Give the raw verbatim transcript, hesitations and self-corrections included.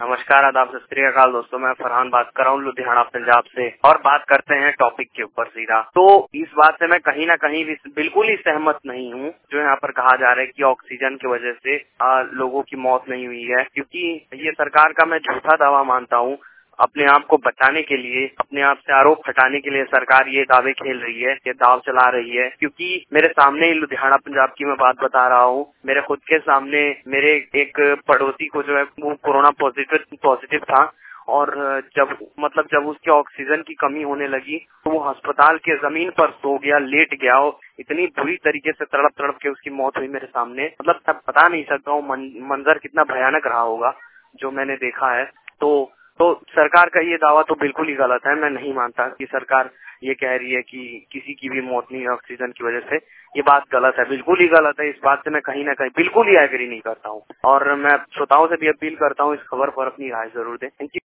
नमस्कार, आदाब, सत श्री अकाल दोस्तों। मैं फरहान बात कर रहा हूँ लुधियाना पंजाब से और बात करते हैं टॉपिक के ऊपर सीधा। तो इस बात से मैं कहीं ना कहीं भी बिल्कुल ही सहमत नहीं हूँ जो यहाँ पर कहा जा रहा है कि ऑक्सीजन की वजह से आ, लोगों की मौत नहीं हुई है, क्योंकि ये सरकार का मैं झूठा दावा मानता हूँ। अपने आप को बचाने के लिए, अपने आप से आरोप हटाने के लिए सरकार ये दावे खेल रही है, ये दाव चला रही है। क्योंकि मेरे सामने ही लुधियाना पंजाब की मैं बात बता रहा हूँ, मेरे खुद के सामने मेरे एक पड़ोसी को जो है वो कोरोना पॉजिटिव पॉजिटिव था और जब मतलब जब उसके ऑक्सीजन की कमी होने लगी तो वो अस्पताल के जमीन पर सो गया, लेट गया और इतनी बुरी तरीके से तड़प तड़प के उसकी मौत हुई मेरे सामने। मतलब मैं बता नहीं सकता हूँ मन, मंजर कितना भयानक रहा होगा जो मैंने देखा है। तो तो सरकार का ये दावा तो बिल्कुल ही गलत है। मैं नहीं मानता कि सरकार ये कह रही है कि किसी की भी मौत नहीं है ऑक्सीजन की वजह से। ये बात गलत है, बिल्कुल ही गलत है। इस बात से मैं कहीं ना कहीं बिल्कुल ही एग्री नहीं करता हूँ और मैं श्रोताओं से भी अपील करता हूँ इस खबर पर अपनी राय जरूर दें। Thank you.